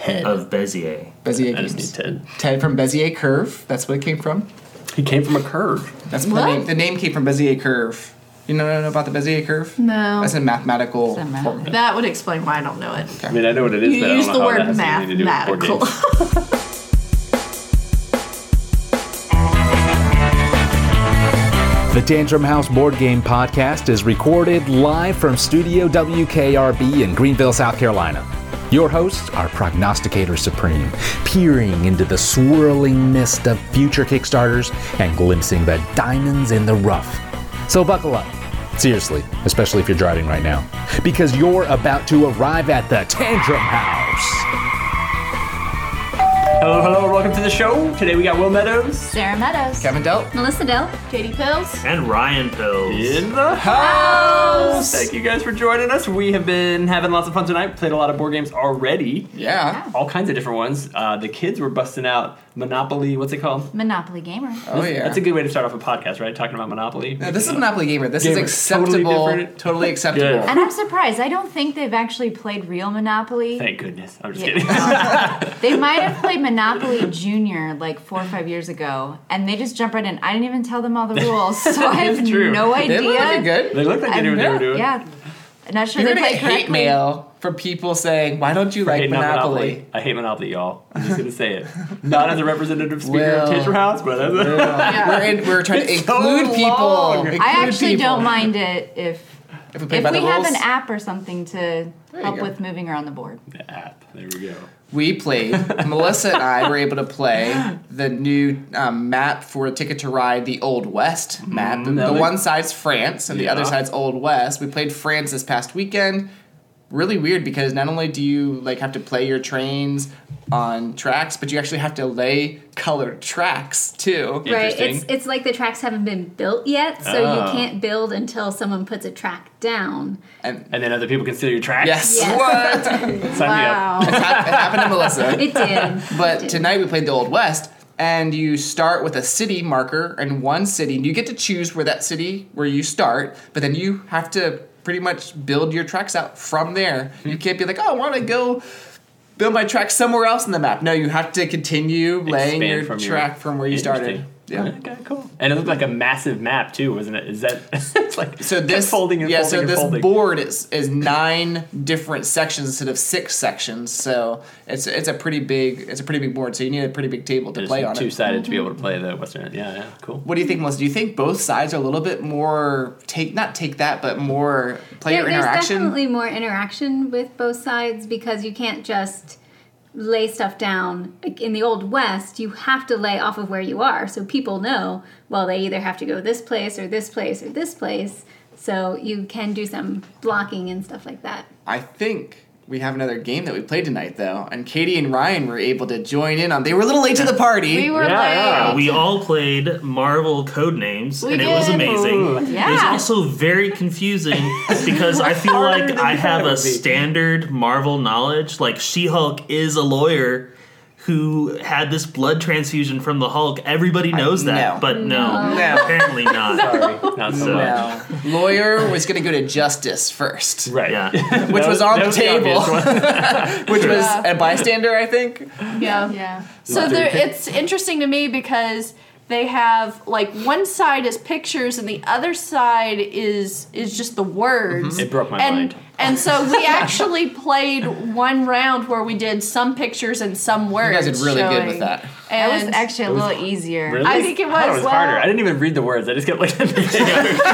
Ted. Of Bezier. Bezier I just Games. need Ted. Ted from Bezier Curve. That's what it came from. He came from a curve. That's the name. The name came from Bezier Curve. You know about the Bezier Curve? No. That's a mathematical It's a math- formula. That would explain why I don't know it. I mean, I know what it is, You but I don't use know the how word that has anything to do with board mathematical. games. The Tantrum House Board Game Podcast is recorded live from Studio WKRB in Greenville, South Carolina. Your hosts are Prognosticator Supreme, peering into the swirling mist of future Kickstarters and glimpsing the diamonds in the rough. So buckle up. Seriously, especially if you're driving right now, because you're about to arrive at the Tantrum House. Hello, hello, and welcome to the show. Today we got Will Meadows Sarah Meadows. Kevin Delt. Melissa Dell. Katie Pills. And Ryan Pills. in the house. Thank you guys for joining us. We have been having lots of fun tonight. Played a lot of board games already. Yeah. All kinds of different ones. The kids were busting out Monopoly. What's it called? Monopoly Gamer. Oh, yeah. That's a good way to start off a podcast, right? Talking about Monopoly. No, this is Monopoly Gamer. This Gamer. is acceptable. Totally different. Acceptable. Good. And I'm surprised. I don't think they've actually played real Monopoly. Thank goodness. I'm just Yeah, kidding. well, they might have played Monopoly Junior like 4 or 5 years ago, and they just jumped right in. I didn't even tell them all the rules, so I have true. no idea. They look pretty good. They looked like they knew what they were doing. Yeah. I'm not sure You're they gonna played get hate correctly. mail from people saying, "Why don't you like Hating on Monopoly?" I hate Monopoly, y'all. I'm just gonna say it. Not as a representative speaker Well, of Tantrum House, but as a... We're trying to It's so include people. long. Include I actually people. don't mind it if If we play by the have rules. an app or something to you help go. with moving around the board. The app. There we go. We played. Melissa and I were able to play the new map for Ticket to Ride, the Old West map. The one side's France and the other side's Old West. We played France this past weekend. Really weird because not only do you like have to play your trains on tracks, but you actually have to lay colored tracks too. Right, Interesting. it's like the tracks haven't been built yet, so Oh. you can't build until someone puts a track down. And And then other people can steal your tracks? yes, Yes. what? Sign me up. It happened to Melissa. It did. But tonight we played the Old West, and you start with a city marker in one city, and you get to choose where you start, but then you have to pretty much build your tracks out from there. You can't be like, oh, I want to go build my track somewhere else in the map. No, you have to continue laying Expand your from track from where you started. Interesting. Yeah. Okay, cool. And it looked like a massive map too, wasn't it? Is that it's like So kept this folding and folding so and this folding. board is 9 different sections instead of 6 sections. So it's a pretty big board. So you need a pretty big table to play on it. Two-sided to be able to play the Western end. Yeah, cool. What do you think, Melissa? Do you think both sides are a little bit more more player There's interaction? definitely more interaction with both sides because you can't just lay stuff down. Like in the Old West, you have to lay off of where you are, so people know, well, they either have to go this place or this place or this place, so you can do some blocking and stuff like that. I think we have another game that we played tonight, though, and Katie and Ryan were able to join in on. They were a little late to the party. We were Yeah. late. We all played Marvel Codenames, We and it was did. amazing. Yeah. It was also very confusing because I feel Harder like than I you have thought it a would be. standard Marvel knowledge. Like, She-Hulk is a lawyer who had this blood transfusion from the Hulk. Everybody knows that, no. but no, No. apparently not. Sorry, not so much. No. Lawyer was going to go to justice first, Right. Yeah. which was on the obvious table, one. which was a bystander, I think. Yeah. Yeah. So it's interesting to me because they have like one side is pictures and the other side is just the words. It broke my and, mind. And so we actually played one round where we did some pictures and some words. You guys did really good showing. with that. That was And actually a little easier. Really? I think it thought was, harder. well- I didn't even read the words. I just kept looking at the video.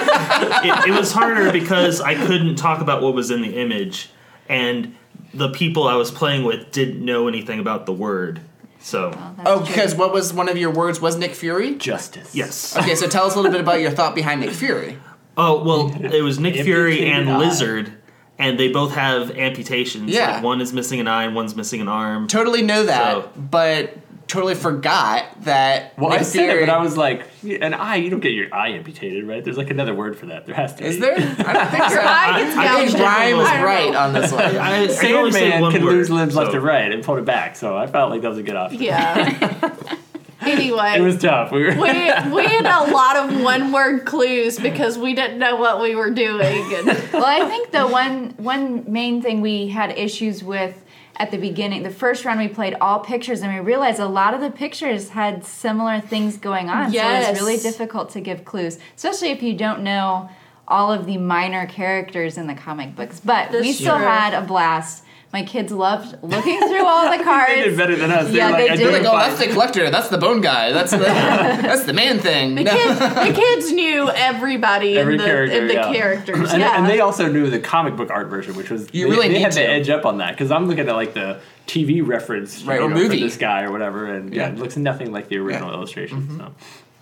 It was harder because I couldn't talk about what was in the image, and the people I was playing with didn't know anything about the word. So, Oh, because what was one of your words was Nick Fury? Justice. yes. Okay, so tell us a little bit about your thought behind Nick Fury. Oh, well, it was Nick Fury Amputated and eye. Lizard, and they both have amputations. Yeah. Like, one is missing an eye and one's missing an arm. Totally know that, So- but totally forgot that. Well, Nick I said it, Fury, but I was like, an eye, you don't get your eye amputated, right? There's like another word for that. There has to be. Is there? I don't think so. Your eye gets I I think gouged. Ryan was I don't right know. on this one. I can only say Sandman one can word, lose limbs left so- and right and pull it back, so I felt like that was a good option. Yeah. Anyway. It was tough. We we had a lot of one-word clues because we didn't know what we were doing. And Well, I think the one main thing we had issues with at the beginning, the first round we played all pictures, and we realized a lot of the pictures had similar things going on. Yes. So it's really difficult to give clues, especially if you don't know all of the minor characters in the comic books. But we still had a blast. My kids loved looking through all the cards. They did better than us. Yeah, they did. They're like, oh, that's the collector. That's the bone guy. That's the man thing. The kids knew everybody Every in the character, characters. And they also knew the comic book art version, which was they had to edge up on that, because I'm looking at like the TV reference or movie for this guy or whatever, and it looks nothing like the original illustration. Mm-hmm. So.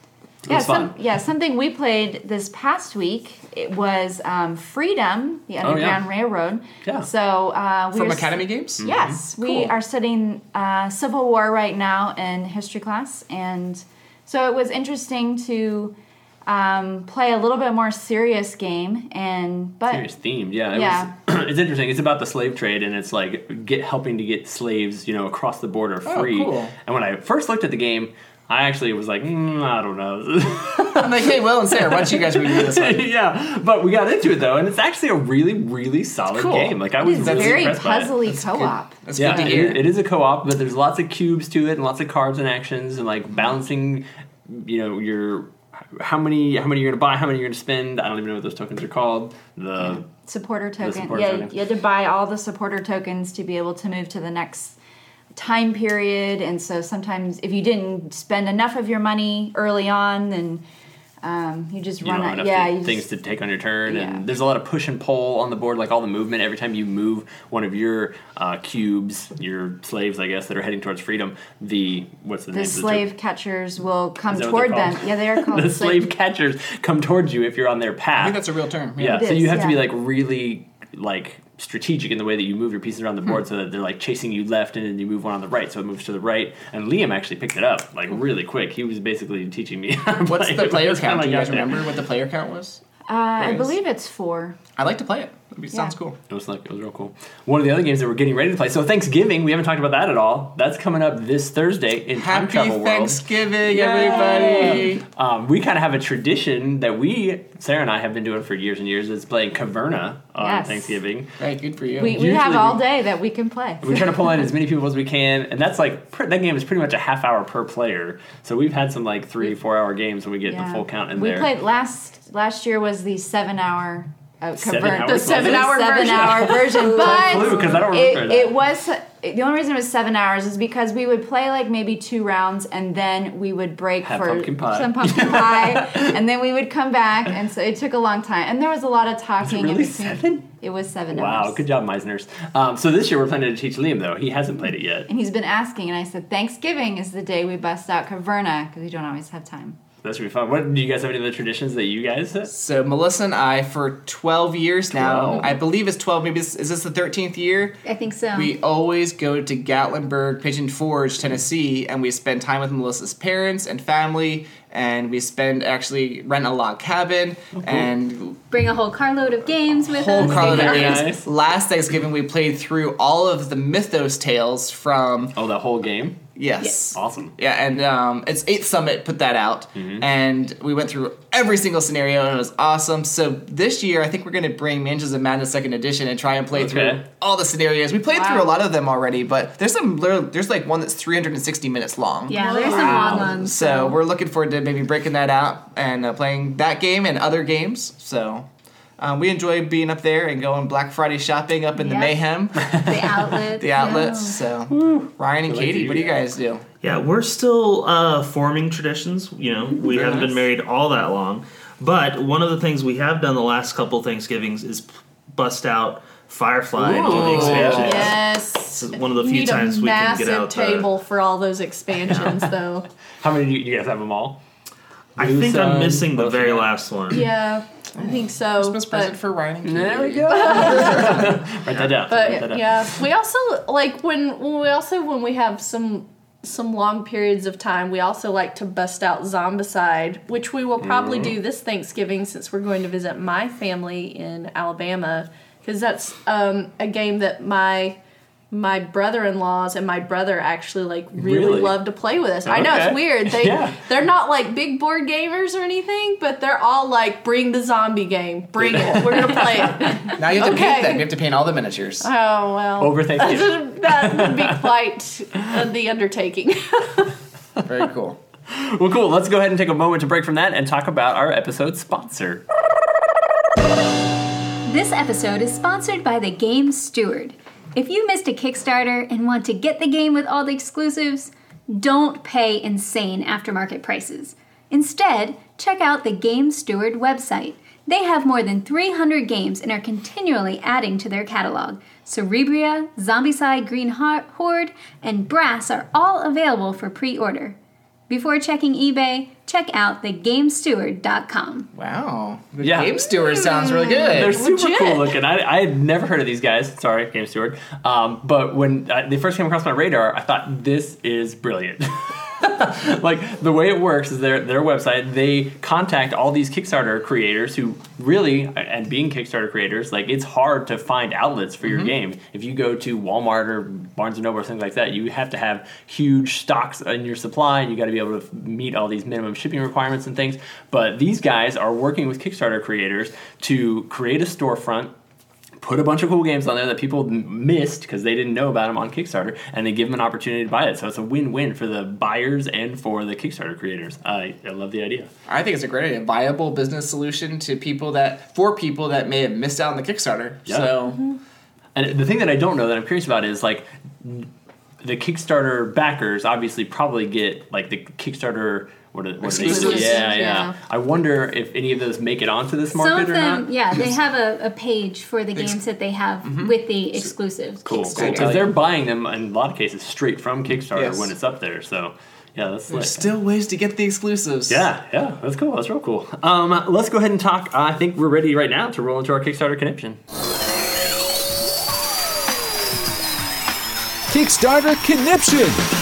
Something we played this past week. It was Freedom, the Underground Railroad. Yeah. So from Academy Games. Yes, we are studying Civil War right now in history class, and so it was interesting to play a little bit more serious game Serious themed. Yeah. It's interesting. It's about the slave trade, and it's like helping to get slaves, across the border free. Oh, cool. And when I first looked at the game, I actually was like, I don't know. I'm like, hey, Will and Sarah, why don't you guys review this one? Yeah, but we got into it though, and it's actually a really, really solid game. Like I was it's really very impressed by it. puzzly co-op. That's good to hear. It is a co-op, but there's lots of cubes to it, and lots of cards and actions, and like balancing, your how many you're going to buy, how many you're going to spend. I don't even know what those tokens are called. The supporter token. tokens. You had to buy all the supporter tokens to be able to move to the next time period, and so sometimes if you didn't spend enough of your money early on, then you just run out. Yeah, things to take on your turn, and there's a lot of push and pull on the board, like all the movement. Every time you move one of your cubes, your slaves, I guess, that are heading towards freedom, the slave catchers will come toward them. Yeah, they are called the slave catchers come towards you if you're on their path. I think that's a real term. Yeah, so you have to be like really like strategic in the way that you move your pieces around the board, so that they're like chasing you left, and then you move one on the right, so it moves to the right. And Liam actually picked it up like really quick. He was basically teaching me how to What's play. the player count? Do you guys remember what the player count was? I believe it's 4. I'd like to play it. Sounds cool. It was real cool. One of the other games that we're getting ready to play. So Thanksgiving, we haven't talked about that at all. That's coming up this Thursday in Time Travel World. Happy Thanksgiving, everybody! We kind of have a tradition that Sarah and I have been doing for years and years. Is playing Caverna on Thanksgiving. Right, good for you. We have all day that we can play. We try to pull in as many people as we can, and that's like that game is pretty much a half hour per player. So we've had some like 3-4 hour games when we get the full count in there. We played last year was the 7-hour. The 7-hour version, but because I don't remember that. It was the only reason it was 7 hours is because we would play like maybe 2 rounds, and then we would break for some pumpkin pie, and then we would come back, and so it took a long time, and there was a lot of talking. Was it really 7? It was 7 hours. Wow, good job, Meisners. So this year we're planning to teach Liam though. He hasn't played it yet, and he's been asking, and I said Thanksgiving is the day we bust out Caverna because we don't always have time. That should be fun. What do you guys have any other traditions that you guys have? So Melissa and I, for 12 years now, I believe it's 12. Maybe is this the 13th year? I think so. We always go to Gatlinburg Pigeon Forge, Tennessee, and we spend time with Melissa's parents and family. And we rent a log cabin and bring a whole carload of games with us. Whole carload of games. Nice. Last Thanksgiving, we played through all of the Mythos tales from. Oh, the whole game. Yes. Awesome. Yeah, and it's 8th Summit put that out, and we went through every single snenario, and it was awesome. So this year, I think we're going to bring Mansions of Madness 2nd Edition and try and play through all the scenarios. We played through a lot of them already, but there's like one that's 360 minutes long. Yeah, there's some long ones. So we're looking forward to maybe breaking that out and playing that game and other games. So we enjoy being up there and going Black Friday shopping up in the Mayhem. The outlets. The outlets. Yeah. So Ryan and Katie, what do you guys do? Yeah, we're still forming traditions. We haven't been married all that long. But one of the things we have done the last couple Thanksgivings is bust out Firefly and do the expansion. Yes. It's one of the few times we can get out. Massive table for all those expansions, though. How many do you guys have them all? I think I'm missing the very last one. Yeah, I think so. Christmas present for Ryan and Katie. There we go. Write that down. But yeah, we also like when we have some long periods of time, we also like to bust out Zombicide, which we will probably do this Thanksgiving since we're going to visit my family in Alabama, because that's a game that my my brother-in-laws and my brother actually like really love to play with us. I know Okay. it's weird. They're not like big board gamers or anything, but they're all like, bring the zombie game, bring it. We're gonna play it. Now you have to paint them. You have to paint all the miniatures. Oh well. Over Thanksgiving. That would be quite the undertaking. Very cool. Well, cool. Let's go ahead and take a moment to break from that and talk about our episode sponsor. This episode is sponsored by The Game Steward. If you missed a Kickstarter and want to get the game with all the exclusives, don't pay insane aftermarket prices. Instead, check out the Game Steward website. They have more than 300 games and are continually adding to their catalog. Cerebria, Zombicide Green Horde, and Brass are all available for pre-order. Before checking eBay, check out thegamesteward.com. Wow. The Yeah. Game Steward sounds really good. They're super Legit. cool looking. I had never heard of these guys. Sorry, Game Steward. But when they first came across my radar, I thought, this is brilliant. Like, the way it works is their website, they contact all these Kickstarter creators who really, and being Kickstarter creators, like, it's hard to find outlets for your game. If you go to Walmart or Barnes & Noble or things like that, you have to have huge stocks in your supply, and you got to be able to meet all these minimum shipping requirements and things. But these guys are working with Kickstarter creators to create a storefront, put a bunch of cool games on there that people missed because they didn't know about them on Kickstarter, and they give them an opportunity to buy it. So it's a win-win for the buyers and for the Kickstarter creators. I love the idea. I think it's a great idea. Viable business solution to people that may have missed out on the Kickstarter. Yeah. So And the thing that I don't know that I'm curious about is, like, the Kickstarter backers obviously probably get, like, the Kickstarter... What are they? Exclusives. Yeah. I wonder if any of those make it onto this market Some of or them, not. yeah, they have a page for the games that they have with the exclusives. Cool. Kickstarter. Because they're buying them, in a lot of cases, straight from Kickstarter Yes. when it's up there. So, yeah, that's there's like... still ways to get the exclusives. Yeah, that's cool. That's real cool. Let's go ahead and talk. I think we're ready right now to roll into our Kickstarter conniption. Kickstarter Conniption!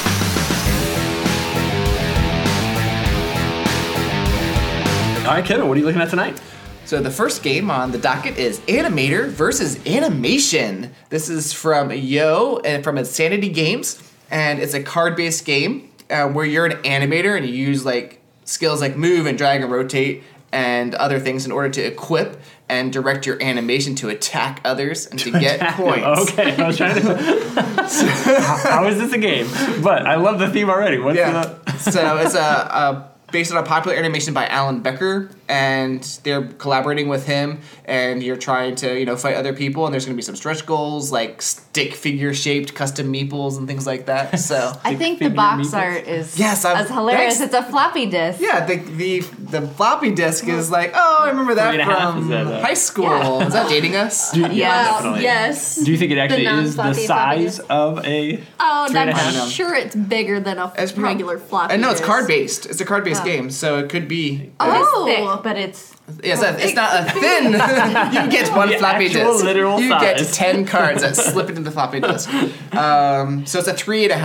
All right, Kevin, what are you looking at tonight? So the first game on the docket is Animator versus Animation. This is from Yo and from Insanity Games, and it's a card-based game where you're an animator and you use like skills like move and drag and rotate and other things in order to equip and direct your animation to attack others and to get points. Okay, I was trying to... How is this a game? But I love the theme already. What's So it's based on a popular animation by Alan Becker, and they're collaborating with him, and you're trying to, fight other people, and there's going to be some stretch goals, like stick figure-shaped custom meeples and things like that, so... I think the box art is as hilarious. thanks. It's a floppy disk. Yeah, the floppy disk is like, oh, I remember that 3.5 from is that, high school. Yeah. Is that dating us? Yeah, Well, definitely. yes. Do you think it actually is the non-floppy floppy size of a... Oh, 3.5? I'm sure it's bigger than a It's regular floppy. I know it's disk. card-based. It's a card-based game, so it could be... Oh. It's thick, but it's It's not a thin. You get one The floppy actual disk. literal you size. get 10 cards that slip into the floppy disk. So it's a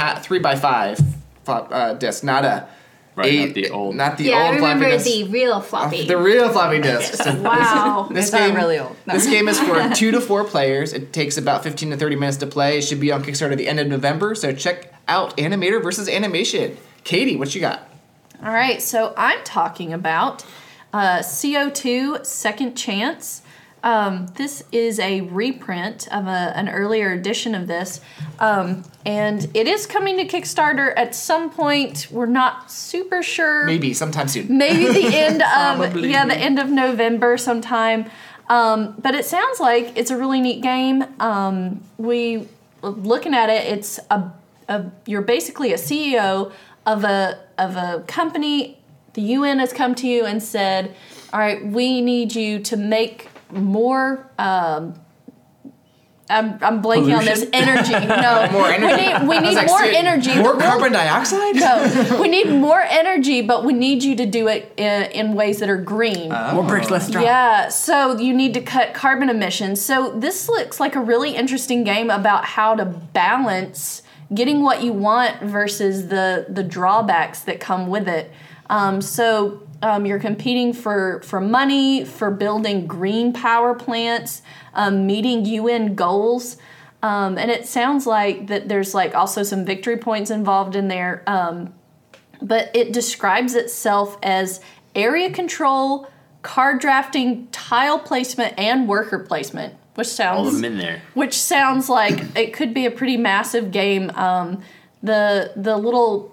3x5 disc, not a Right, eight. not the old... Not the Yeah, I old floppy remember disk. the real floppy. The real floppy disk. So Wow. This it's game, not really old. No. This game is for 2 to 4 players. It takes about 15 to 30 minutes to play. It should be on Kickstarter at the end of November. So check out Animator versus Animation. Katie, what you got? All right, so I'm talking about CO2 Second Chance. This is a reprint of an earlier edition of this, and it is coming to Kickstarter at some point. We're not super sure. Maybe sometime soon. Maybe the end of Probably. the end of November sometime. But it sounds like it's a really neat game. We looking at it, it's you're basically a CEO of a company. The UN has come to you and said, "All right, we need you to make more." I'm blanking on this energy. No, More energy. We I was need like, more seriously, energy. More but we'll- carbon dioxide? No, we need more energy, but we need you to do it in ways that are green. More bricks, less drop. Yeah, so you need to cut carbon emissions. So this looks like a really interesting game about how to balance getting what you want versus the drawbacks that come with it. You're competing for money, for building green power plants, meeting UN goals. And it sounds like that there's like also some victory points involved in there. But it describes itself as area control, card drafting, tile placement, and worker placement, which sounds all of them in there. Which sounds like it could be a pretty massive game. The little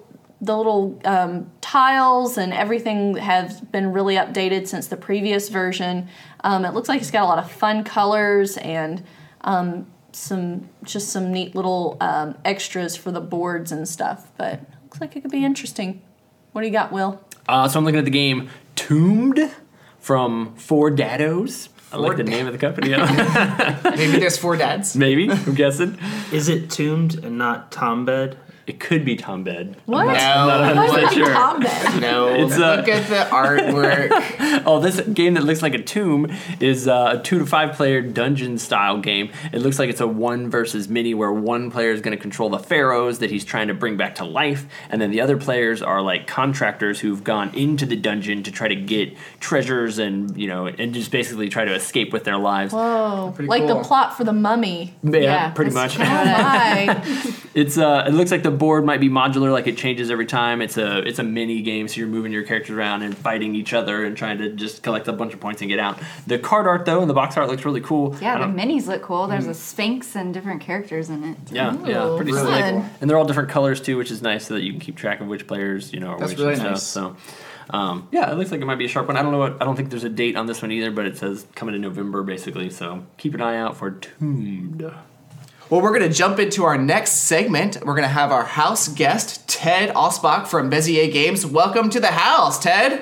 tiles and everything have been really updated since the previous version. It looks like it's got a lot of fun colors and some neat little extras for the boards and stuff. But it looks like it could be interesting. What do you got, Will? So I'm looking at the game Tombed from Four Dados. I like the name of the company. Maybe there's 4 dads. Maybe, I'm guessing. Is it Tombed and not Tombed? It could be Tombed. What? No. I'm not 100% sure. No, It's, look at the artwork. Oh, this game that looks like a tomb is a 2 to 5 player dungeon style game. It looks like it's a 1 versus many where one player is going to control the pharaohs that he's trying to bring back to life, and then the other players are like contractors who've gone into the dungeon to try to get treasures and and just basically try to escape with their lives. Whoa. Pretty Like cool. the plot for The Mummy. Yeah, pretty that's much. Oh my. It's it looks like the board might be modular, like it changes every time. It's a mini game, so you're moving your characters around and fighting each other and trying to just collect a bunch of points and get out. The card art though and the box art looks really cool. Yeah, the minis look cool. There's a Sphinx and different characters in it. Yeah, Ooh, pretty really slick. cool. And they're all different colors too, which is nice, so that you can keep track of which players are That's which really and stuff. nice. So. Yeah, it looks like it might be a sharp one. I don't know. I don't think there's a date on this one either, but it says coming in November basically. So keep an eye out for Tombed. Well, we're going to jump into our next segment. We're going to have our house guest, Ted Osbach from Bezier Games. Welcome to the house, Ted.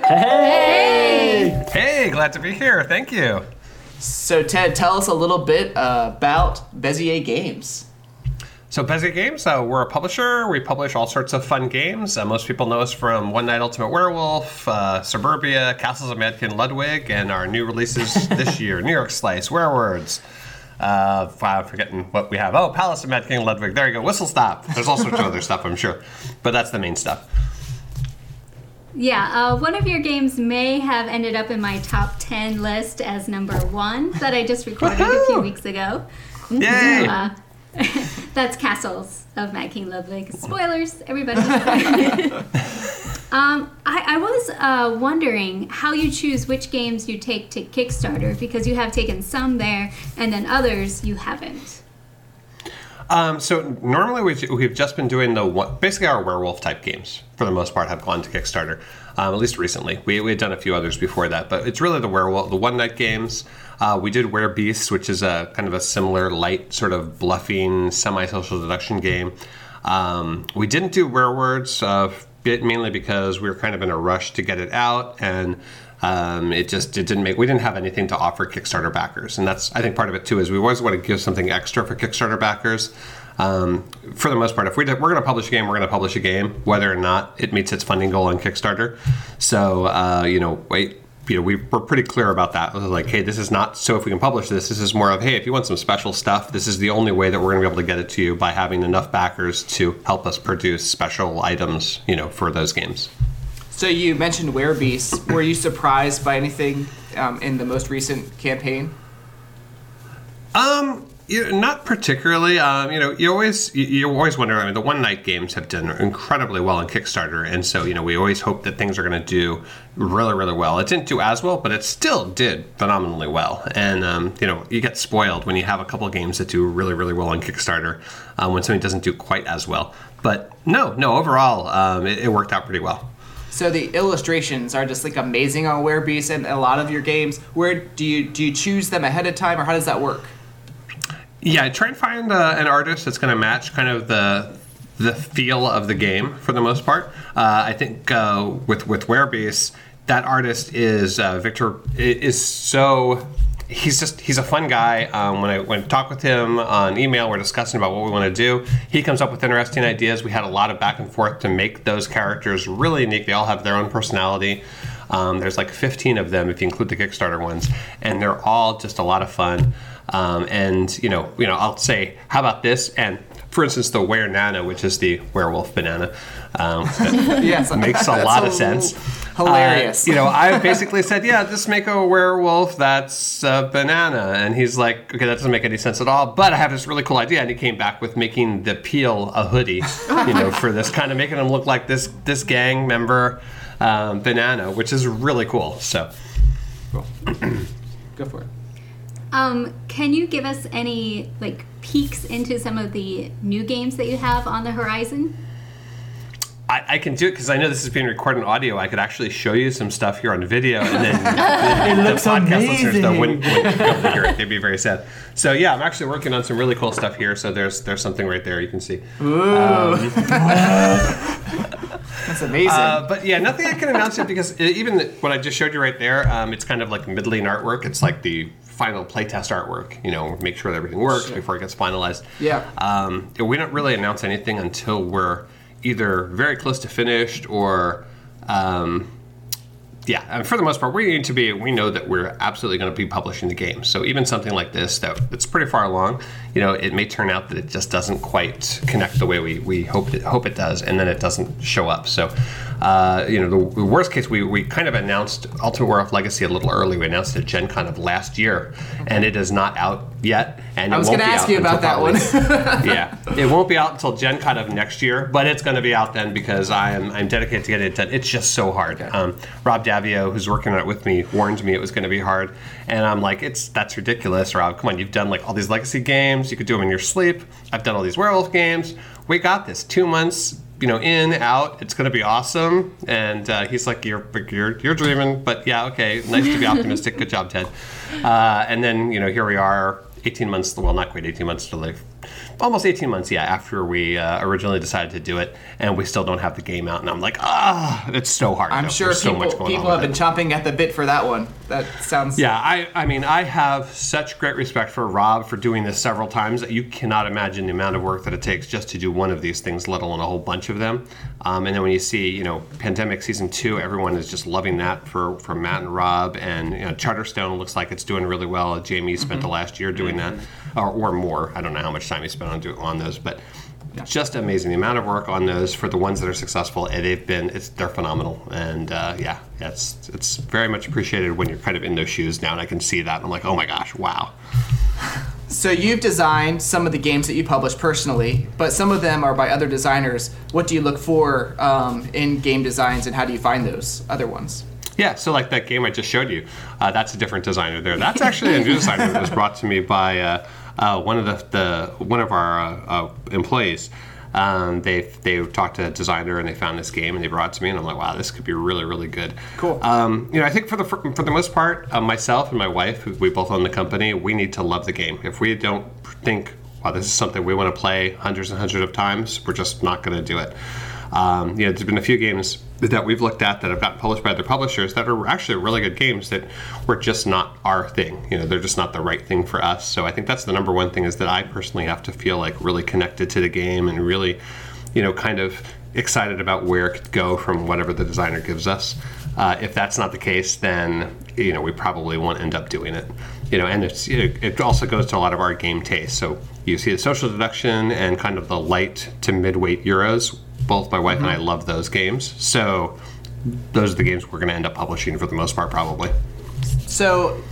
Hey! Hey, glad to be here. Thank you. So, Ted, tell us a little bit about Bezier Games. So Bezier Games, we're a publisher. We publish all sorts of fun games. Most people know us from One Night Ultimate Werewolf, Suburbia, Castles of Madkin Ludwig, and our new releases this year, New York Slice, Werewords. I'm forgetting what we have. Oh, Palace of Mad King Ludwig. There you go. Whistle Stop. There's all sorts of other stuff, I'm sure. But that's the main stuff. Yeah, one of your games may have ended up in my top 10 list as number 1 that I just recorded a few weeks ago. Yay! That's Castles of Mad King Ludwig. Spoilers, everybody. I was wondering how you choose which games you take to Kickstarter, because you have taken some there and then others you haven't. So normally we've just been doing basically our werewolf type games for the most part have gone to Kickstarter, at least recently. We had done a few others before that, but it's really the one night games. We did Werebeasts, which is a kind of a similar light sort of bluffing semi-social deduction game. We didn't do Werewords, mainly because we were kind of in a rush to get it out, and we didn't have anything to offer Kickstarter backers, and that's, I think, part of it too, is we always want to give something extra for Kickstarter backers. For the most part, if we're going to publish a game, we're going to publish a game, whether or not it meets its funding goal on Kickstarter. So, we're pretty clear about that. It was like, hey, this is not so if we can publish this. This is more of, hey, if you want some special stuff, this is the only way that we're going to be able to get it to you, by having enough backers to help us produce special items, for those games. So you mentioned Werebeasts. Were you surprised by anything in the most recent campaign? Not particularly. You always wonder. I mean, the one night games have done incredibly well on Kickstarter, and so we always hope that things are going to do really, really well. It didn't do as well, but it still did phenomenally well. And you get spoiled when you have a couple of games that do really, really well on Kickstarter when something doesn't do quite as well. But no, overall, it worked out pretty well. So the illustrations are just like amazing on Werebeasts, and a lot of your games. Where do you choose them ahead of time, or how does that work? Yeah, I try and find an artist that's going to match kind of the feel of the game for the most part. I think with Werebeasts, that artist is Victor. He's a fun guy. When I talk with him on email, we're discussing about what we want to do. He comes up with interesting ideas. We had a lot of back and forth to make those characters really unique. They all have their own personality. There's like 15 of them if you include the Kickstarter ones, and they're all just a lot of fun. And I'll say, how about this? And for instance, the Were Nana, which is the werewolf banana. Yes, makes a lot of sense. Hilarious. I basically said, yeah, just make a werewolf that's a banana. And he's like, okay, that doesn't make any sense at all. But I have this really cool idea. And he came back with making the Peel a hoodie, for this, kind of making him look like this gang member banana, which is really cool. So, cool. Go for it. Can you give us any peeks into some of the new games that you have on the horizon? I can do it because I know this is being recorded in audio. I could actually show you some stuff here on video, and then it looks the podcast amazing. listeners though wouldn't be able to hear it. They'd be very sad. So yeah, I'm actually working on some really cool stuff here. So there's something right there you can see. That's amazing. But yeah, nothing I can announce it because even what I just showed you right there, it's kind of like middling artwork. It's like the final playtest artwork. Make sure that everything works before it gets finalized. Yeah. We don't really announce anything until we're either very close to finished or and for the most part we know that we're absolutely going to be publishing the game. So even something like this that's pretty far along, it may turn out that it just doesn't quite connect the way we hope it does, and then it doesn't show up. So the worst case, we kind of announced Ultimate Werewolf Legacy a little early. We announced it at Gen Con of last year, and it is not out yet. And I was going to ask you about that one. Yeah, it won't be out until Gen Con of next year, but it's going to be out then because I'm dedicated to getting it done. It's just so hard. Rob Davio, who's working on it with me, warned me it was going to be hard, and I'm like, that's ridiculous, Rob. Come on, you've done all these Legacy games. You could do them in your sleep. I've done all these werewolf games. We got this. 2 months. In, out, it's going to be awesome. And he's like, you're dreaming, but yeah, okay, nice to be optimistic. Good job, Ted. And then, here we are, 18 months, well, not quite 18 months delayed. Almost 18 months, after we originally decided to do it, and we still don't have the game out, and I'm like, it's so hard. I'm sure people have been chomping at the bit for that one. That sounds... Yeah, I have such great respect for Rob for doing this several times that you cannot imagine the amount of work that it takes just to do one of these things, let alone a whole bunch of them. And then when you see, Pandemic Season 2, everyone is just loving that for Matt and Rob, and Charterstone looks like it's doing really well. Jamie spent the last year doing that, or more. I don't know how much time he spent on those, but just amazing the amount of work on those for the ones that are successful. They're phenomenal, and it's very much appreciated when you're kind of in those shoes now, and I can see that. And I'm like, oh my gosh, wow. So you've designed some of the games that you publish personally, but some of them are by other designers. What do you look for in game designs, and how do you find those other ones? Yeah, so like that game I just showed you, that's a different designer there. That's actually a new designer that was brought to me by one of our employees. They talked to a designer and they found this game and they brought it to me, and I'm like, wow, this could be really, really good. Cool. I think for the most part, myself and my wife, we both own the company, we need to love the game. If we don't think, wow, this is something we want to play hundreds and hundreds of times, we're just not going to do it. There's been a few games that we've looked at that have gotten published by other publishers that are actually really good games that were just not our thing. They're just not the right thing for us. So I think that's the number one thing, is that I personally have to feel like really connected to the game and really, kind of excited about where it could go from whatever the designer gives us. If that's not the case, then, we probably won't end up doing it. And it also goes to a lot of our game taste. So you see the social deduction and kind of the light to mid-weight Euros. Both my wife and I love those games. So those are the games we're going to end up publishing for the most part, probably. So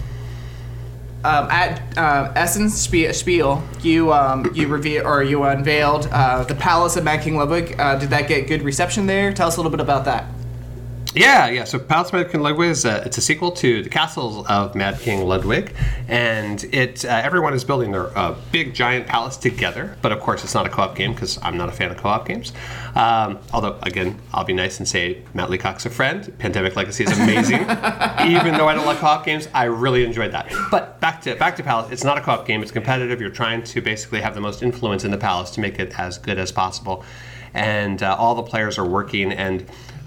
at Essen Spiel, you unveiled the Palace of Mad King Ludwig. Did that get good reception there? Tell us a little bit about that. Yeah. So Palace of Mad King Ludwig it's a sequel to the Castles of Mad King Ludwig, and everyone is building their big giant palace together. But of course, it's not a co-op game because I'm not a fan of co-op games. Although, again, I'll be nice and say Matt Leacock's a friend. Pandemic Legacy is amazing. Even though I don't like co-op games, I really enjoyed that. But back to Palace, it's not a co-op game. It's competitive. You're trying to basically have the most influence in the palace to make it as good as possible, and all the players are working and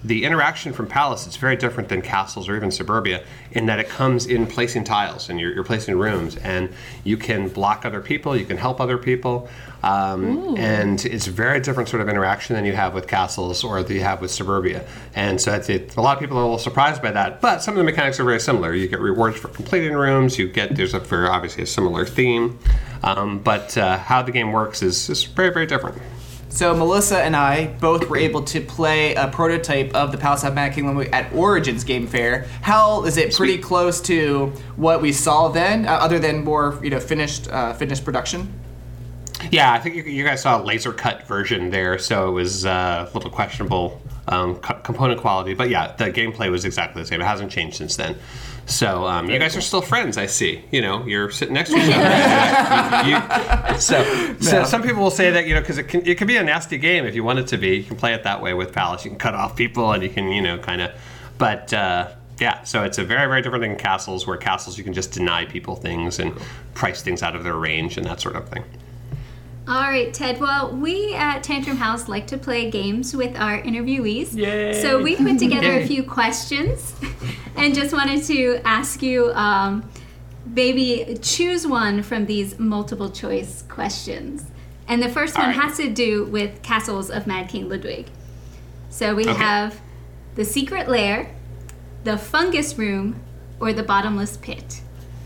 the interaction from Palace is very different than Castles or even Suburbia in that it comes in placing tiles and you're placing rooms, and you can block other people, you can help other people, and it's a very different sort of interaction than you have with Castles or that you have with Suburbia. And so a lot of people are a little surprised by that, but some of the mechanics are very similar. You get rewards for completing rooms, there's obviously a similar theme, but how the game works is very, very different. So Melissa and I both were able to play a prototype of the Palace of Mad Kingdom at Origins Game Fair. How is it pretty close to what we saw then, other than more finished production? Yeah, I think you guys saw a laser cut version there, so it was a little questionable component quality. But yeah, the gameplay was exactly the same. It hasn't changed since then. So you guys are still friends, I see. You're sitting next to each other. So some people will say that, because it can be a nasty game if you want it to be. You can play it that way with Palace. You can cut off people and you can, kind of. But yeah, so it's a very, very different than Castles, where Castles you can just deny people things and price things out of their range and that sort of thing. All right, Ted. Well, we at Tantrum House like to play games with our interviewees. Yay. So we put together a few questions and just wanted to ask you, maybe choose one from these multiple choice questions. And the first one has to do with Castles of Mad King Ludwig. So we have the secret lair, the fungus room, or the bottomless pit.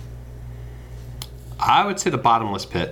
I would say the bottomless pit.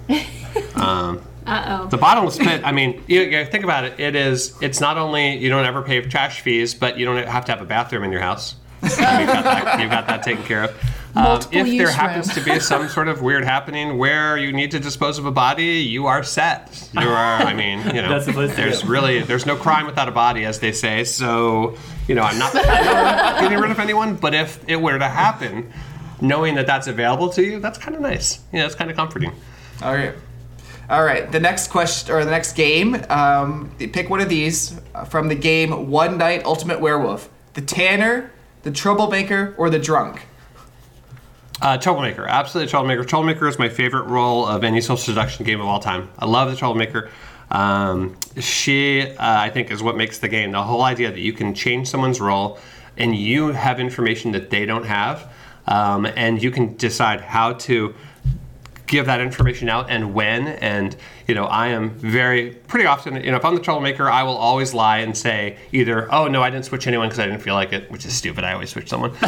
Uh-oh. The bottomless pit, I mean, you think about it, it's not only you don't ever pay trash fees, but you don't have to have a bathroom in your house. You've got that taken care of. If there happens to be some sort of weird happening where you need to dispose of a body, you are set. That's the place there's no crime without a body, as they say. So, I'm not getting rid of anyone, but if it were to happen, knowing that that's available to you, that's kind of nice. It's kind of comforting. All right. The next question, or the next game, pick one of these from the game One Night Ultimate Werewolf. The Tanner, the Troublemaker, or the Drunk? Troublemaker. Absolutely Troublemaker. Troublemaker is my favorite role of any social seduction game of all time. I love the Troublemaker. She, I think, is what makes the game. The whole idea that you can change someone's role and you have information that they don't have, and you can decide how to give that information out and when. And I am pretty often, if I'm the Troublemaker, I will always lie and say either, oh no, I didn't switch anyone because I didn't feel like it, which is stupid, I always switch someone, or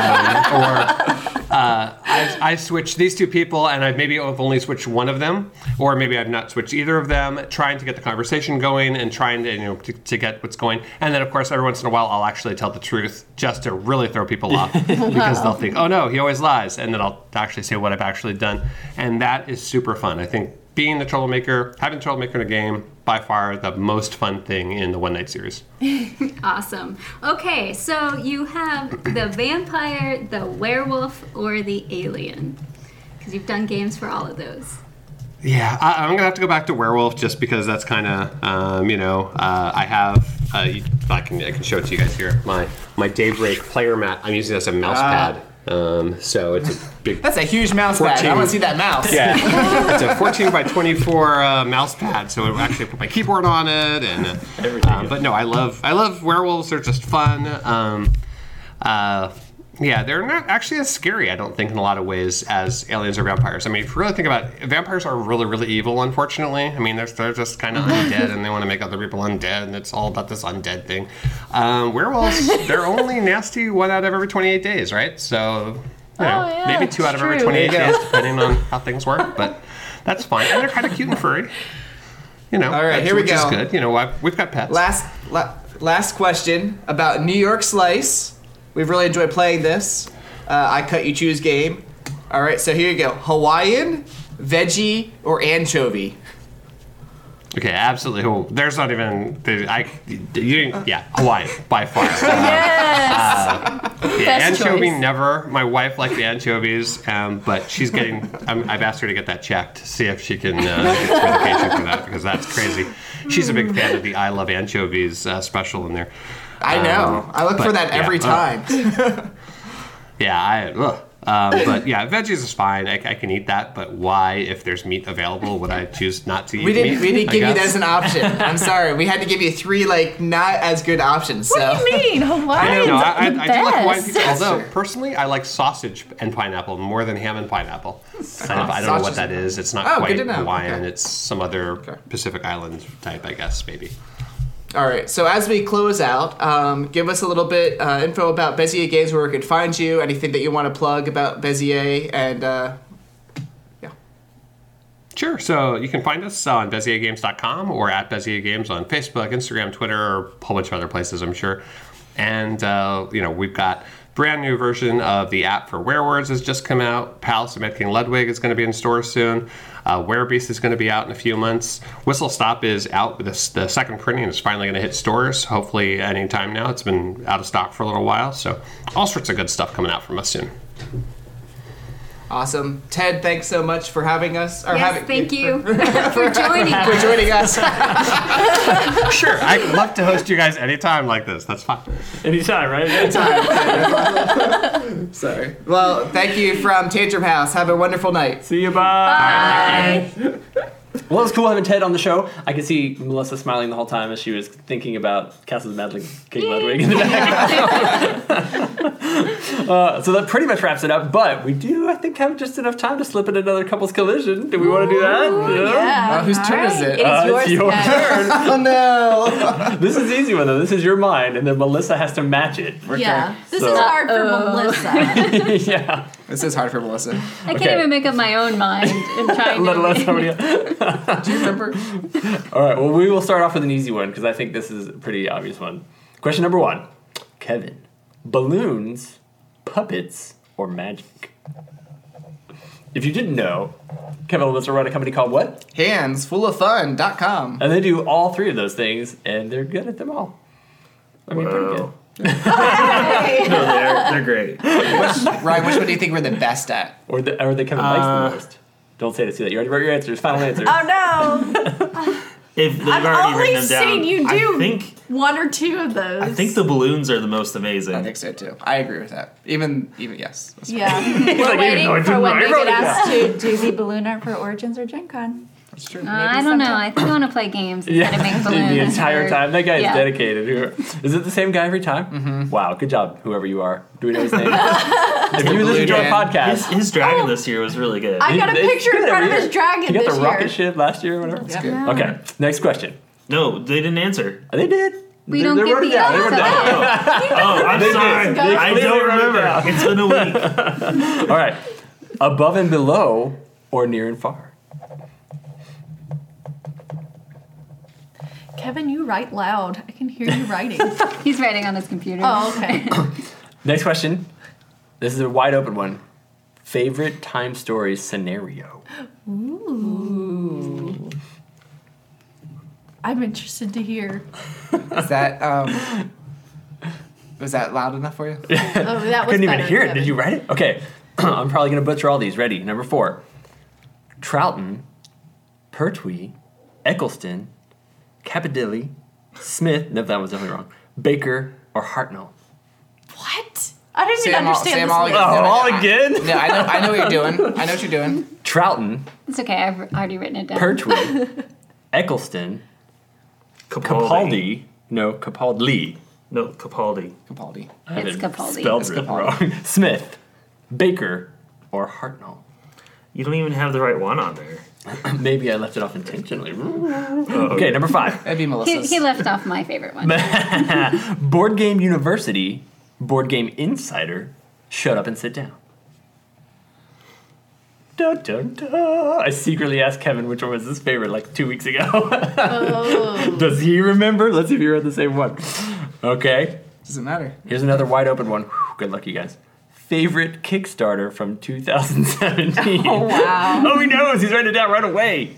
I switched these two people and I've only switched one of them, or maybe I've not switched either of them, trying to get the conversation going and trying to to get what's going. And then of course every once in a while I'll actually tell the truth just to really throw people off because they'll think, oh no, he always lies, and then I'll actually say what I've actually done, and that is super fun. I think being the Troublemaker, having Troublemaker in a game, by far the most fun thing in the One Night series. Awesome. Okay, so you have the vampire, the werewolf, or the alien, because you've done games for all of those. Yeah, I'm going to have to go back to werewolf just because that's kind of, I have, I can show it to you guys here, my Daybreak player mat. I'm using it as a mouse pad. So it's a big. That's a huge mouse pad. I want to see that mouse. Yeah, it's a 14 by 24 mouse pad. So I actually put my keyboard on it, and but no, I love werewolves. They're just fun. Yeah, they're not actually as scary, I don't think, in a lot of ways as aliens or vampires. I mean, if you really think about it, vampires are really, really evil, unfortunately. I mean, they're just kind of undead, and they want to make other people undead, and it's all about this undead thing. Werewolves, they're only nasty 1 out of every 28 days, right? So, maybe 2 out of every 28 days, depending on how things work, but that's fine. And they're kind of cute and furry. All right, here we go. Which is good. We've got pets. Last question about New York Slice. We've really enjoyed playing this. I Cut You Choose game. All right, so here you go. Hawaiian, veggie, or anchovy? Okay, absolutely. There's not even. Hawaiian by far. Yes. Anchovy choice. never. My wife liked the anchovies, but she's getting. I've asked her to get that checked to see if she can get certification for that, because that's crazy. She's a big fan of the I Love Anchovies special in there. I know. I look for that every time. But yeah, veggies is fine. I can eat that. But why, if there's meat available, would I choose not to eat meat? We didn't give you that as an option. I'm sorry. We had to give you 3 not as good options. What do you mean? Hawaiians I do like Hawaiian best. pizza. Although personally, I like sausage and pineapple more than ham and pineapple. I don't know what that is. It's not quite Hawaiian. Okay. It's some other Pacific Island type, I guess, maybe. All right, so as we close out, give us a little bit info about Bezier Games, where we could find you, anything that you want to plug about Bezier, and yeah. Sure. So you can find us on BezierGames.com or at Bezier Games on Facebook, Instagram, Twitter, or a whole bunch of other places, I'm sure. And, we've got brand new version of the app for Werewords has just come out. Palace of Mad King Ludwig is going to be in stores soon. Werebeast is going to be out in a few months. Whistle Stop is out. The second printing is finally going to hit stores, hopefully any time now. It's been out of stock for a little while. So all sorts of good stuff coming out from us soon. Awesome. Ted, thanks so much for having us. Thank you for joining us. For joining us. Sure. I'd love to host you guys anytime like this. That's fine. Anytime, right? Anytime. Sorry. Well, thank you from Tantrum House. Have a wonderful night. See you, bye. Well, it was cool having Ted on the show. I could see Melissa smiling the whole time as she was thinking about Castle of Mad King Ludwig in the back. So that pretty much wraps it up. But we do, I think, have just enough time to slip in another couple's collision. Do we want to do that? Yeah. Whose turn is it? It is It's your yours. turn. Oh, no. This is the easy one, though. This is your mind, and then Melissa has to match it. Yeah. This So- is hard for Melissa. Yeah. This is hard for Melissa. I can't Okay. even make up my own mind in trying Let to. alone somebody else. Do you remember? All right, well, we will start off with an easy one because I think this is a pretty obvious one. Question number 1. Kevin, balloons, puppets, or magic? If you didn't know, Kevin and Melissa run a company called what? Handsfullofun.com. And they do all 3 of those things, and they're good at them all. I mean, pretty good. No, they're great. Ryan, which one do you think we're the best at? Or they Kevin likes the most. Don't say it too late. You already wrote your answers. Final answers. Oh no! If they've I've already only written them down, seen you do I think 1 or 2 of those. I think the balloons are the most amazing. I think so too. I agree with that. Even yes. That's fine. Yeah. like, We're even though I waiting for didn't when know, I we wrote get it asked to. Do the balloon art for Origins or Gen Con? That's true. I don't know. I think I want to play games instead of make balloons. The entire or- time. That guy is Yeah. dedicated. Is it the same guy every time? Mm-hmm. Wow, good job, whoever you are. Do we know his name? If you listen to our podcast, His dragon this year was really good. I got a They- picture in good front of every his year. dragon He got this the year. rocket ship last year or whatever. That's good. Okay, next question. No, they didn't answer. They did. We They don't get wrote it the down. They wrote it answer. down. Oh, I'm sorry. They I clearly don't wrote it remember. down. It's been a week. All right. Above and below or near and far? Kevin, you write loud. I can hear you writing. He's writing on his computer. Oh, okay. Next question. This is a wide open one. Favorite Time Stories scenario? Ooh. I'm interested to hear. Is that was that loud enough for you? Oh, that was Couldn't even better, hear it. Kevin. Did you write it? Okay. I'm probably going to butcher all these. Ready. Number 4. Troughton, Pertwee, Eccleston, Capadilly, Smith. No, that was definitely wrong. Baker or Hartnell? What? I don't Say even them all- understand say them this. all list. again. All again? No, I know what you're doing. I know what you're doing. Troughton, It's okay. I've already written it down. Pertwee, Eccleston, Capaldi. No, Capaldi. No, Capaldi. Capaldi. I have It's it Capaldi. Spelled It's it Capaldi. wrong. Smith, Baker, or Hartnell. You don't even have the right one on there. Maybe I left it off intentionally. Okay, number 5. That'd be Melissa's. He left off my favorite one. Board Game University, Board Game Insider, Shut Up and Sit Down. Dun, dun, dun. I secretly asked Kevin which one was his favorite like 2 weeks ago. Oh. Does he remember? Let's see if you wrote the same one. Okay, Doesn't matter. here's another wide open one. Whew, good luck, you guys. Favorite Kickstarter from 2017. Oh, wow. Oh, he knows. He's writing it down right away.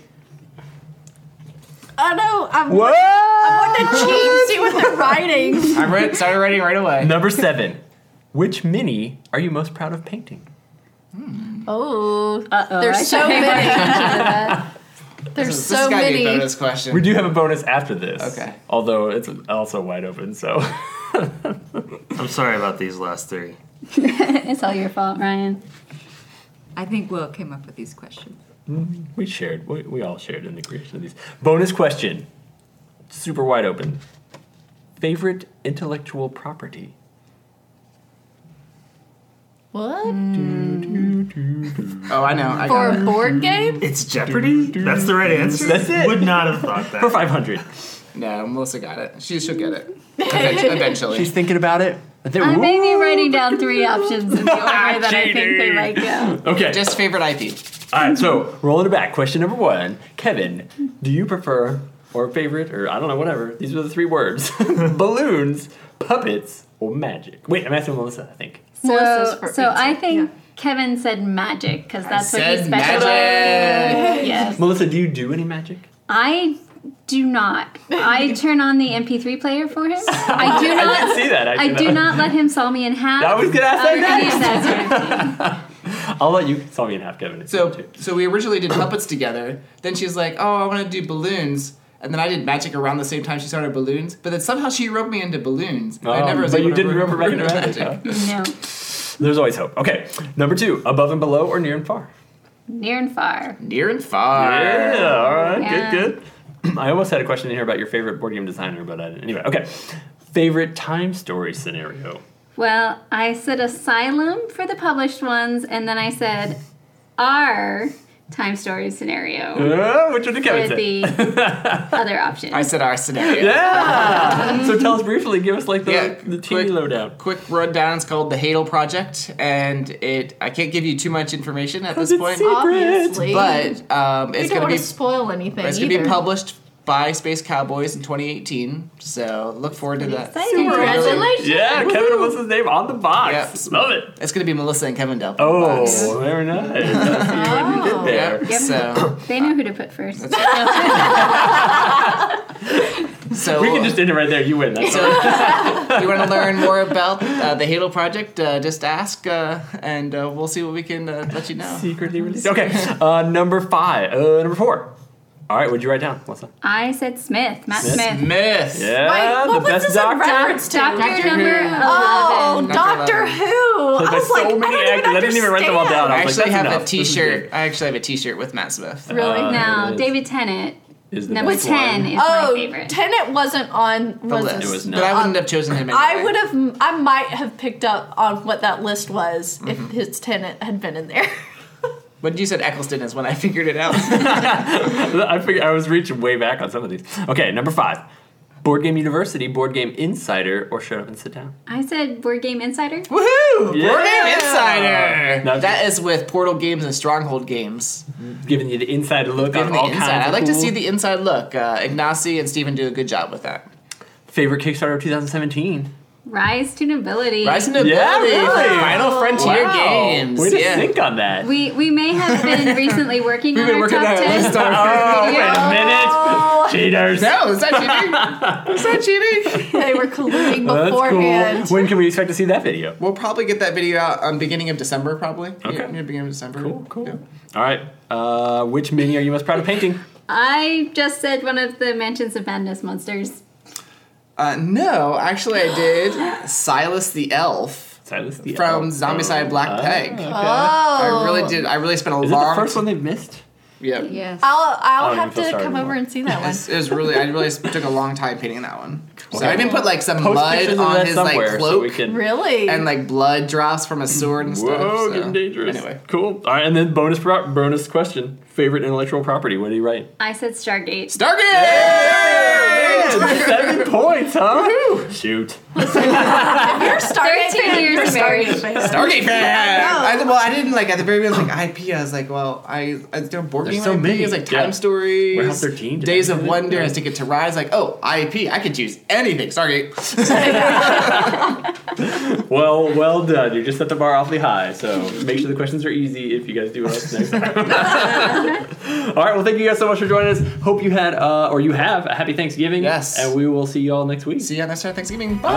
Oh, no. I'm What? wanting to cheat, see what they're writing. I started writing right away. Number 7. Which mini are you most proud of painting? Oh. Uh-oh. There's I so should pay many. attention to that. There's This so has gotta be many. a bonus question. We do have a bonus after this. Okay. Although it's also wide open, so. I'm sorry about these last 3. It's all your fault, Ryan. I think Will came up with these questions. We shared. We all shared in the creation of these. Bonus question. Super wide open. Favorite intellectual property? What? Oh, I know. I For got a it. board game? It's Jeopardy? That's the right answer? That's it. Would not have thought that. For 500. No, Melissa got it. She'll get it. Eventually. She's thinking about it. I may be writing down 3 options in the order that I think they might go. Okay. Just favorite IP. All right, so rolling it back. Question number 1. Kevin, do you prefer, or favorite, or I don't know, whatever. These are the 3 words. Balloons, puppets, or magic? Wait, I'm asking Melissa, I think. Melissa's for So I pizza. think Kevin said magic because that's what he said specializes magic. in. Yes. Melissa, do you do any magic? I do not. I turn on the MP3 player for him. I do I not. didn't see that, I actually. do not let him saw me in half. I was going to ask or any of that that sort of thing. I'll let you saw me in half, Kevin. if you want to. So we originally did puppets together. Then she's like, "Oh, I want to do balloons." And then I did magic around the same time she started balloons. But then somehow she roped me into balloons. And I never was but able you to didn't rope her back into magic. magic. Huh? No. There's always hope. Okay, number 2. Above and below or near and far? Near and far. Near and far. Yeah, all right, Yeah. good. I almost had a question in here about your favorite board game designer, but I didn't. Anyway, okay. Favorite time story scenario? Well, I said Asylum for the published ones, and then I said our time story scenario Which one did for Kevin say? the other option. I said our scenario. Yeah! So tell us briefly, give us like the teeny quick- lowdown. Quick rundown. It's called the Hadel Project, and I can't give you too much information at this it's point, secret. Obviously. but we it's don't gonna want be to spoil anything it's gonna either. be published by Space Cowboys in 2018. So look forward to that. exciting. Congratulations. Yeah, Kevin and Melissa's name on the box. Yep. Love it. It's gonna be Melissa and Kevin Del. Oh, very nice. I see what you did there. Yep. Yep. So They know who to put first. so We can just end it right there. You win. That's So, you want to learn more about the Halo Project? Just ask, and we'll see what we can let you know. secretly released. Okay, number 4. All right, what'd you write down? What's that? I said Smith. Matt Smith. Myth. Yeah, Wait, what the was best this in doctor. reference to? Doctor number 11. Oh, Doctor Doctor Who! Played I by was so like, many I don't actors. I didn't even write them all down. I I was actually like, have that's a enough. This is T-shirt. good. I actually have a T-shirt with Matt Smith. Really? Now, it is. David Tennant, Is the number best 10 one. is my Oh, favorite. Tenet wasn't on. The list. It was but not. I wouldn't have chosen him. Anyway. I would have. I might have picked up on what that list was if his Tenet had been in there. When you said Eccleston is when I figured it out. I figured I was reaching way back on some of these. Okay, number 5. Board Game University, Board Game Insider, or Shut Up and Sit Down. I said Board Game Insider. Woohoo! Yeah. Board Game Insider. Now- That is with Portal Games and Stronghold Games. Giving you the inside look Giving on the all inside. kinds of I'd like to cool- see the inside look. Ignacy and Steven do a good job with that. Favorite Kickstarter of 2017. Rise to Nobility. Rising to Yeah, Ability really? for Final Frontier Wow. Games. Way to Yeah. think on that. We may have been recently working on been our working top on our 10. list Oh, wait video. a minute. Cheaters. No, is that cheating? Is that cheating? They were colluding That's beforehand. cool. When can we expect to see that video? We'll probably get that video out on beginning of December, probably. Okay. Yeah, beginning of December. Cool. Yeah. All right. Which mini are you most proud of painting? I just said one of the Mansions of Madness monsters. No, actually, I did Silas the Elf Silas the from Elf. Zombicide Black Peg. Okay. I really did. I really spent a Is it long. the first one they've missed? Yep. Yes. I'll don't have even feel to sorry come anymore. over and see that one. It was really. I really took a long time painting that one. So I even put like some Post mud pictures of on that his somewhere like so cloak we can. Really? and like blood drops from a sword and stuff. Whoa, so. getting dangerous. Anyway, Cool. All right, and then bonus question. Favorite intellectual property. What do you write? I said Stargate. Stargate. 7 points, huh? Shoot. You're Stargate 13 fan. years You're of marriage. Stargate fan. Stargate fan. No. I didn't like at the very beginning. Like IP. I was like, well, I do board There's game so IP. many. It's like Yeah. Time Stories, Warehouse 13, did Days I of do that? Wonder, Yeah. and Ticket to Rise. Like, oh, IP. I could choose anything. Stargate. Well done. You just set the bar awfully high, so make sure the questions are easy if you guys do us next time. All right, well, thank you guys so much for joining us. Hope you had, or you have, a happy Thanksgiving. Yes. And we will see you all next week. See you on next time Thanksgiving. Bye.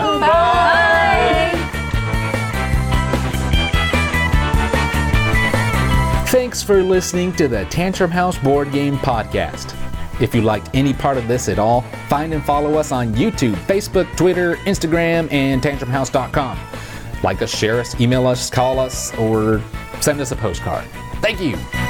Thanks for listening to the Tantrum House Board Game Podcast. If you liked any part of this at all, find and follow us on YouTube, Facebook, Twitter, Instagram, and tantrumhouse.com. Like us, share us, email us, call us, or send us a postcard. Thank you.